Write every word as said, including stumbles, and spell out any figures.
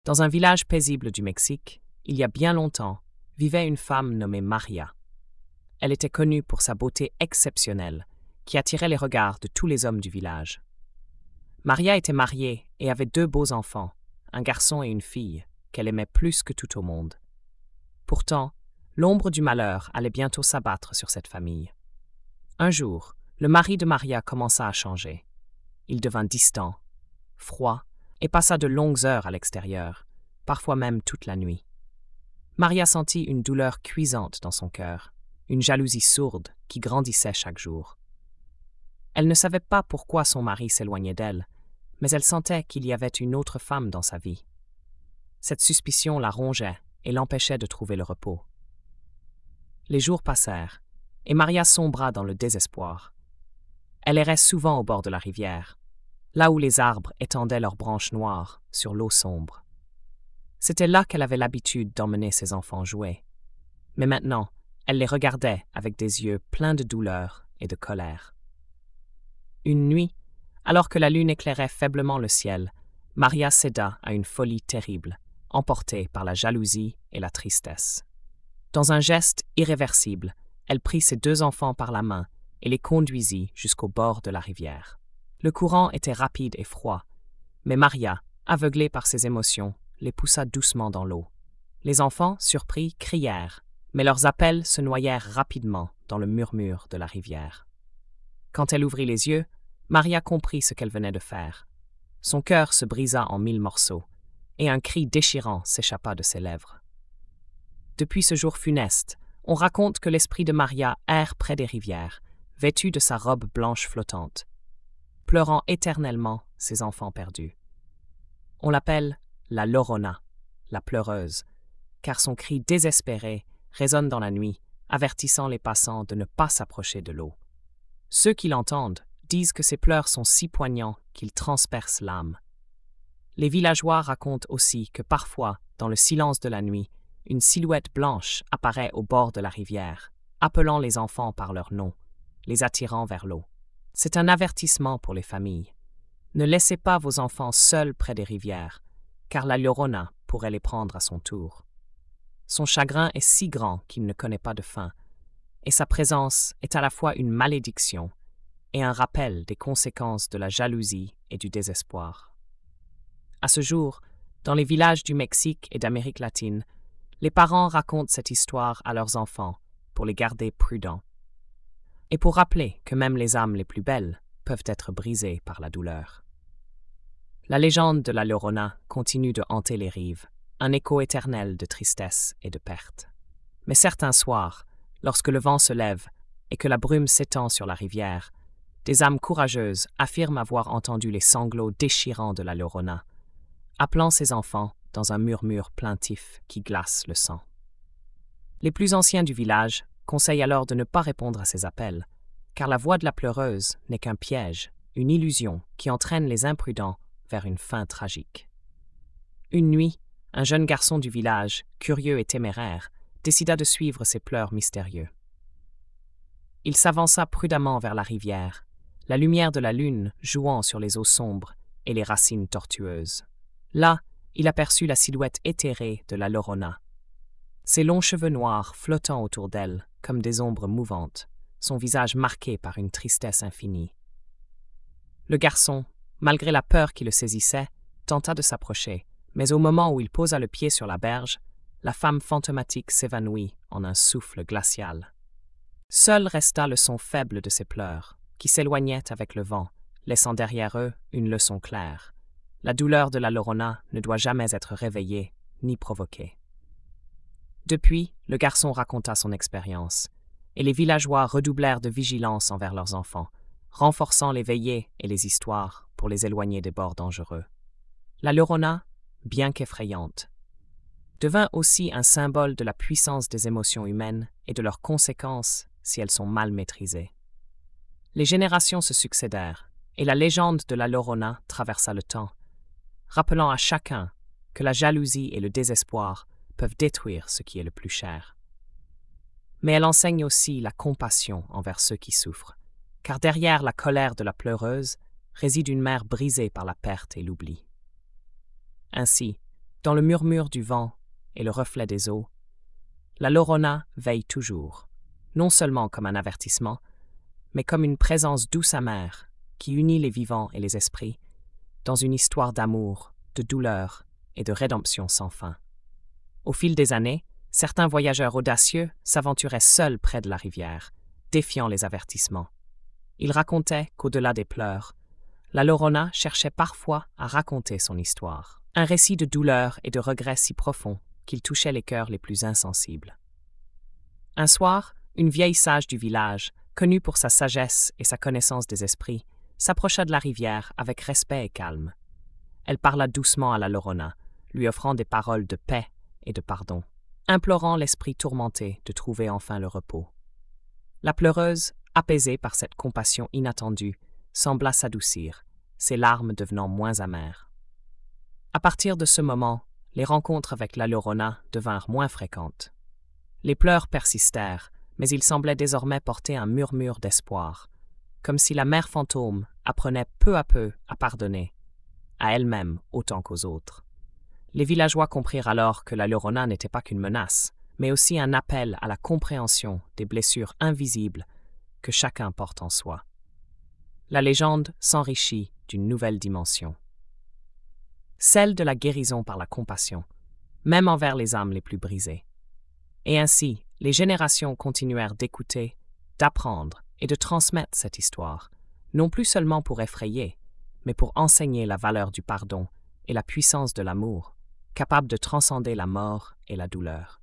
Dans un village paisible du Mexique, il y a bien longtemps, vivait une femme nommée Maria. Elle était connue pour sa beauté exceptionnelle, qui attirait les regards de tous les hommes du village. Maria était mariée et avait deux beaux enfants, un garçon et une fille, qu'elle aimait plus que tout au monde. Pourtant, l'ombre du malheur allait bientôt s'abattre sur cette famille. Un jour, le mari de Maria commença à changer. Il devint distant, froid, et passa de longues heures à l'extérieur, parfois même toute la nuit. Maria sentit une douleur cuisante dans son cœur, une jalousie sourde qui grandissait chaque jour. Elle ne savait pas pourquoi son mari s'éloignait d'elle, mais elle sentait qu'il y avait une autre femme dans sa vie. Cette suspicion la rongeait et l'empêchait de trouver le repos. Les jours passèrent, et Maria sombra dans le désespoir. Elle errait souvent au bord de la rivière, là où les arbres étendaient leurs branches noires sur l'eau sombre. C'était là qu'elle avait l'habitude d'emmener ses enfants jouer. Mais maintenant, elle les regardait avec des yeux pleins de douleur et de colère. Une nuit, alors que la lune éclairait faiblement le ciel, Maria céda à une folie terrible, emportée par la jalousie et la tristesse. Dans un geste irréversible, elle prit ses deux enfants par la main et les conduisit jusqu'au bord de la rivière. Le courant était rapide et froid, mais Maria, aveuglée par ses émotions, les poussa doucement dans l'eau. Les enfants, surpris, crièrent, mais leurs appels se noyèrent rapidement dans le murmure de la rivière. Quand elle ouvrit les yeux, Maria comprit ce qu'elle venait de faire. Son cœur se brisa en mille morceaux, et un cri déchirant s'échappa de ses lèvres. Depuis ce jour funeste, on raconte que l'esprit de Maria erre près des rivières, vêtu de sa robe blanche flottante, pleurant éternellement ses enfants perdus. On l'appelle la Llorona, la pleureuse, car son cri désespéré résonne dans la nuit, avertissant les passants de ne pas s'approcher de l'eau. Ceux qui l'entendent disent que ses pleurs sont si poignants qu'ils transpercent l'âme. Les villageois racontent aussi que parfois, dans le silence de la nuit, une silhouette blanche apparaît au bord de la rivière, appelant les enfants par leur nom, les attirant vers l'eau. C'est un avertissement pour les familles. Ne laissez pas vos enfants seuls près des rivières, car la Llorona pourrait les prendre à son tour. Son chagrin est si grand qu'il ne connaît pas de fin, et sa présence est à la fois une malédiction et un rappel des conséquences de la jalousie et du désespoir. À ce jour, dans les villages du Mexique et d'Amérique latine, les parents racontent cette histoire à leurs enfants pour les garder prudents et pour rappeler que même les âmes les plus belles peuvent être brisées par la douleur. La légende de la Llorona continue de hanter les rives, un écho éternel de tristesse et de perte. Mais certains soirs, lorsque le vent se lève et que la brume s'étend sur la rivière, des âmes courageuses affirment avoir entendu les sanglots déchirants de la Llorona, appelant ses enfants dans un murmure plaintif qui glace le sang. Les plus anciens du village conseillent alors de ne pas répondre à ces appels, car la voix de la pleureuse n'est qu'un piège, une illusion qui entraîne les imprudents vers une fin tragique. Une nuit, un jeune garçon du village, curieux et téméraire, décida de suivre ces pleurs mystérieux. Il s'avança prudemment vers la rivière, la lumière de la lune jouant sur les eaux sombres et les racines tortueuses. Là, il aperçut la silhouette éthérée de la Llorona. Ses longs cheveux noirs flottant autour d'elle, comme des ombres mouvantes, son visage marqué par une tristesse infinie. Le garçon, malgré la peur qui le saisissait, tenta de s'approcher, mais au moment où il posa le pied sur la berge, la femme fantomatique s'évanouit en un souffle glacial. Seul resta le son faible de ses pleurs, qui s'éloignaient avec le vent, laissant derrière eux une leçon claire. La douleur de la Llorona ne doit jamais être réveillée ni provoquée. Depuis, le garçon raconta son expérience, et les villageois redoublèrent de vigilance envers leurs enfants, renforçant les veillées et les histoires pour les éloigner des bords dangereux. La Llorona, bien qu'effrayante, devint aussi un symbole de la puissance des émotions humaines et de leurs conséquences si elles sont mal maîtrisées. Les générations se succédèrent, et la légende de la Llorona traversa le temps, rappelant à chacun que la jalousie et le désespoir peuvent détruire ce qui est le plus cher. Mais elle enseigne aussi la compassion envers ceux qui souffrent, car derrière la colère de la pleureuse réside une mère brisée par la perte et l'oubli. Ainsi, Dans le murmure du vent et le reflet des eaux, la Llorona veille toujours, non seulement comme un avertissement, mais comme une présence douce amère qui unit les vivants et les esprits dans une histoire d'amour, de douleur et de rédemption sans fin. Au fil des années, certains voyageurs audacieux s'aventuraient seuls près de la rivière, défiant les avertissements. Ils racontaient qu'au-delà des pleurs, la Llorona cherchait parfois à raconter son histoire, un récit de douleur et de regret si profond qu'il touchait les cœurs les plus insensibles. Un soir, une vieille sage du village, connue pour sa sagesse et sa connaissance des esprits, s'approcha de la rivière avec respect et calme. Elle parla doucement à la Llorona, lui offrant des paroles de paix et de pardon, implorant l'esprit tourmenté de trouver enfin le repos. La pleureuse, apaisée par cette compassion inattendue, sembla s'adoucir, ses larmes devenant moins amères. À partir de ce moment, les rencontres avec la Llorona devinrent moins fréquentes. Les pleurs persistèrent, mais ils semblaient désormais porter un murmure d'espoir, comme si la mère fantôme apprenait peu à peu à pardonner, à elle-même autant qu'aux autres. Les villageois comprirent alors que la Llorona n'était pas qu'une menace, mais aussi un appel à la compréhension des blessures invisibles que chacun porte en soi. La légende s'enrichit d'une nouvelle dimension. Celle de la guérison par la compassion, même envers les âmes les plus brisées. Et ainsi, les générations continuèrent d'écouter, d'apprendre et de transmettre cette histoire, non plus seulement pour effrayer, mais pour enseigner la valeur du pardon et la puissance de l'amour, capable de transcender la mort et la douleur.